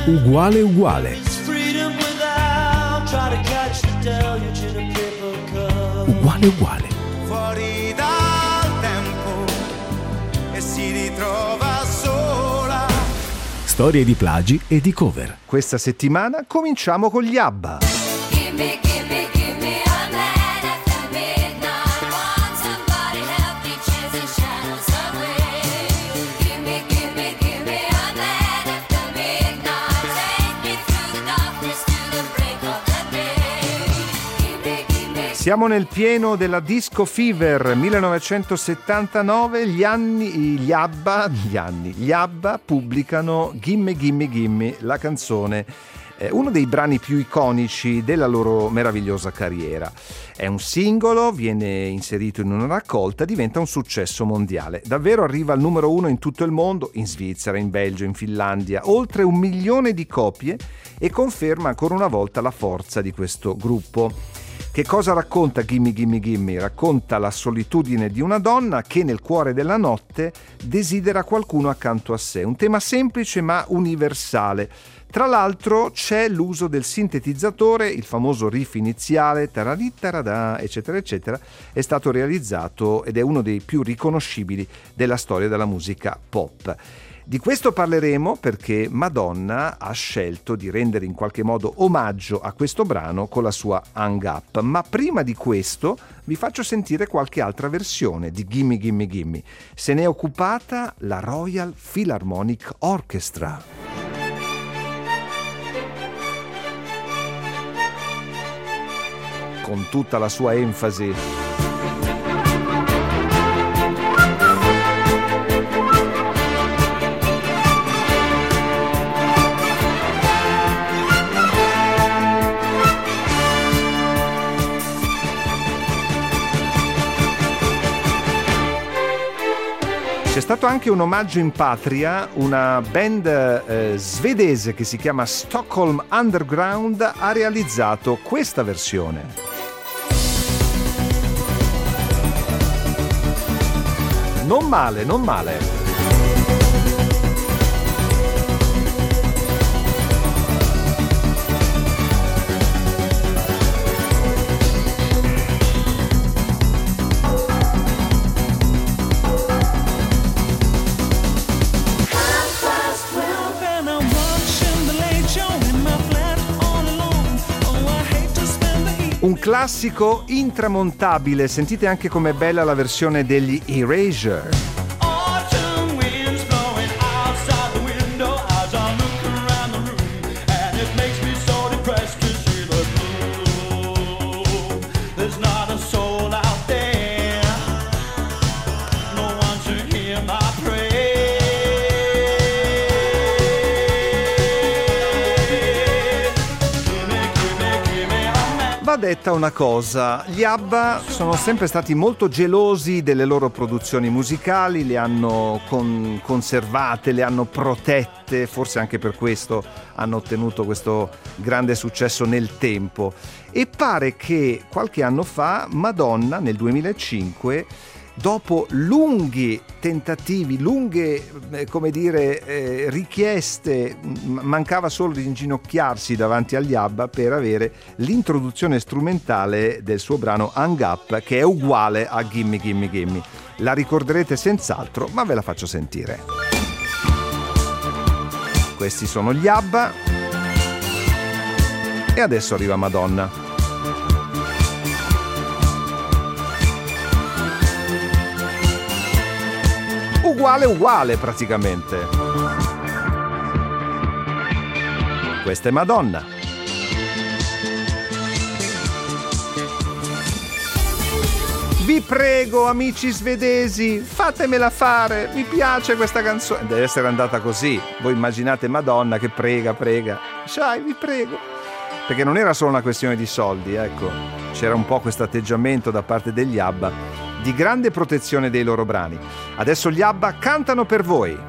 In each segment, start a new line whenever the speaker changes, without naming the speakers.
Uguale uguale. Uguale uguale.
Fuori dal tempo e si ritrova sola.
Storie di plagi e di cover.
Questa settimana cominciamo con gli ABBA. Siamo nel pieno della Disco Fever 1979, gli ABBA pubblicano Gimme Gimme Gimme, la canzone, uno dei brani più iconici della loro meravigliosa carriera. È un singolo, viene inserito in una raccolta, diventa un successo mondiale. Davvero arriva al numero 1 in tutto il mondo, in Svizzera, in Belgio, in Finlandia, oltre 1 milione di copie, e conferma ancora una volta la forza di questo gruppo. Che cosa racconta Gimme Gimme Gimme? Racconta la solitudine di una donna che nel cuore della notte desidera qualcuno accanto a sé. Un tema semplice ma universale. Tra l'altro c'è l'uso del sintetizzatore, il famoso riff iniziale, taradittarada, eccetera, eccetera, è stato realizzato ed è uno dei più riconoscibili della storia della musica pop. Di questo parleremo perché Madonna ha scelto di rendere in qualche modo omaggio a questo brano con la sua Hang Up, ma prima di questo vi faccio sentire qualche altra versione di Gimme Gimme Gimme. Se ne è occupata la Royal Philharmonic Orchestra. Con tutta la sua enfasi. C'è stato anche un omaggio in patria, una band svedese che si chiama Stockholm Underground ha realizzato questa versione. Non male, non male. Un classico intramontabile, sentite anche com'è bella la versione degli Erasure. Va detta una cosa, gli ABBA sono sempre stati molto gelosi delle loro produzioni musicali, le hanno conservate, le hanno protette, forse anche per questo hanno ottenuto questo grande successo nel tempo. E pare che qualche anno fa Madonna, nel 2005, dopo lunghi tentativi, richieste, mancava solo di inginocchiarsi davanti agli ABBA per avere l'introduzione strumentale del suo brano Hang Up, che è uguale a Gimme Gimme Gimme. La ricorderete senz'altro, ma ve la faccio sentire. Questi sono gli ABBA e adesso arriva Madonna. Uguale praticamente. Questa è Madonna. Vi prego, amici svedesi, fatemela fare, mi piace questa canzone. Deve essere andata così. Voi immaginate Madonna che prega. Sai, vi prego. Perché non era solo una questione di soldi, ecco. C'era un po' questo atteggiamento da parte degli ABBA di grande protezione dei loro brani. Adesso gli ABBA cantano per voi.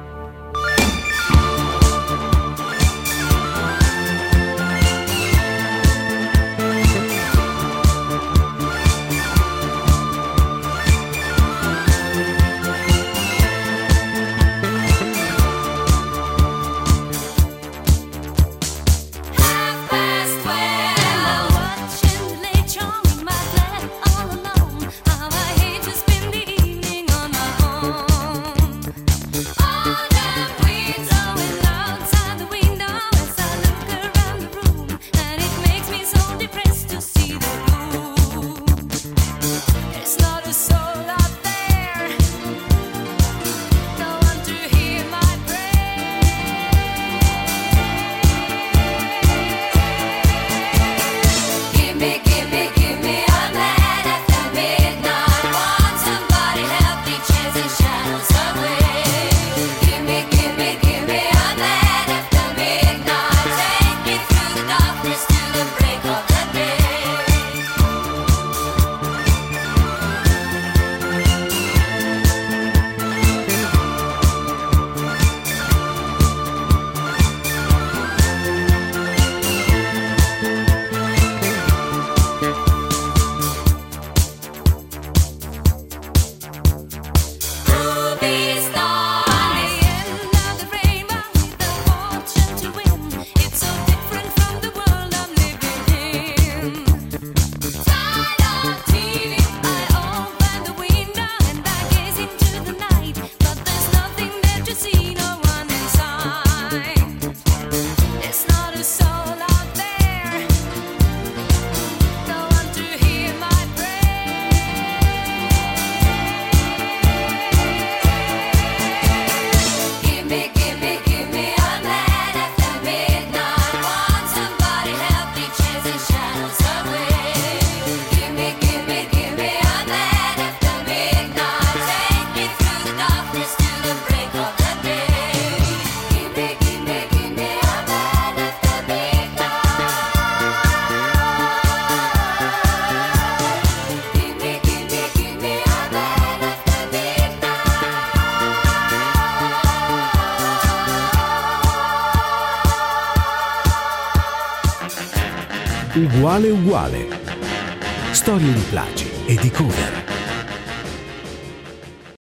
Uguale uguale. Storie di plagi e di cover.